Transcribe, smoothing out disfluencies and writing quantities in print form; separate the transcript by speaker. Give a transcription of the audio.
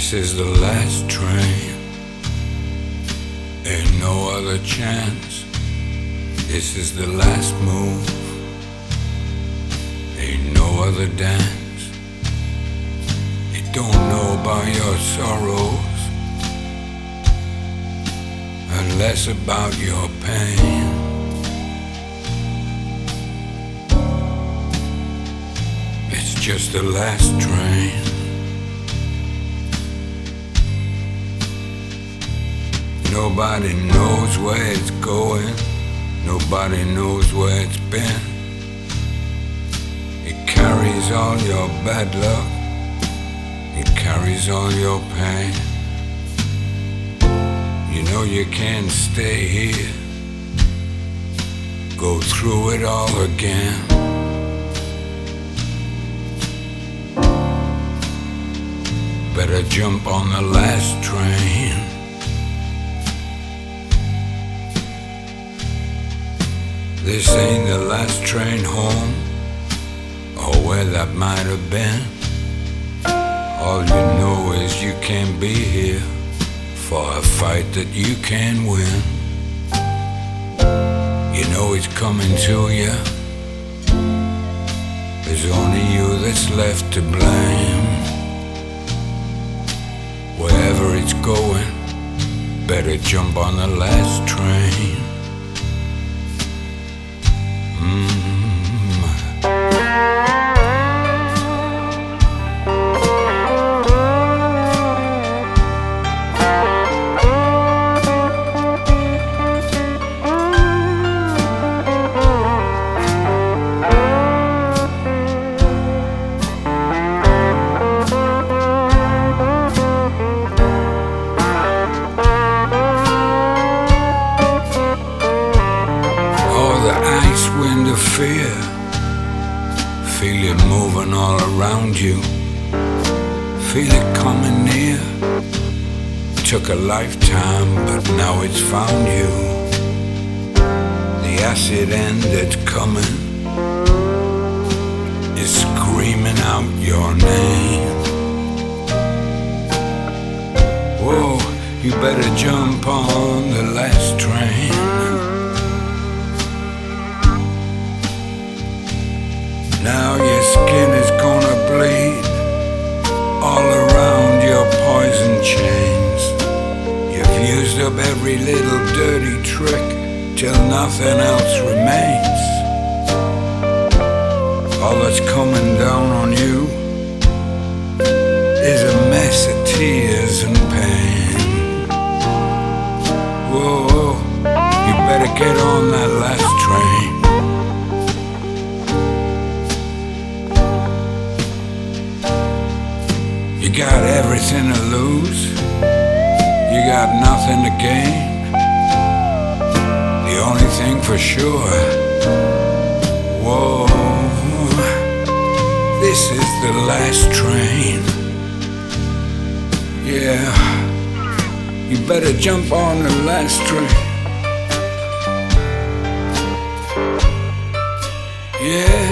Speaker 1: This is the last train, ain't no other chance. This is the last move, ain't no other dance. It don't know about your sorrows and less about your pain. It's just the last train. Nobody knows where it's going, nobody knows where it's been. It carries all your bad luck, it carries all your pain. You know you can't stay here, go through it all again. Better jump on the last train. This ain't the last train home, or where that might have been. All you know is you can't be here for a fight that you can win. You know it's coming to you, there's only you that's left to blame. Wherever it's going, better jump on the last train. Wind of fear, feel it moving all around you, feel it coming near. Took a lifetime, but now it's found you. The acid end that's coming is screaming out your name. Whoa, you better jump on the last train. Now your skin is gonna bleed all around your poison chains. You've used up every little dirty trick till nothing else remains. All that's coming down on you is a mess of tears and pain. Whoa, you better get on that last train. You got everything to lose, you got nothing to gain. The only thing for sure, whoa, this is the last train. Yeah, you better jump on the last train. Yeah.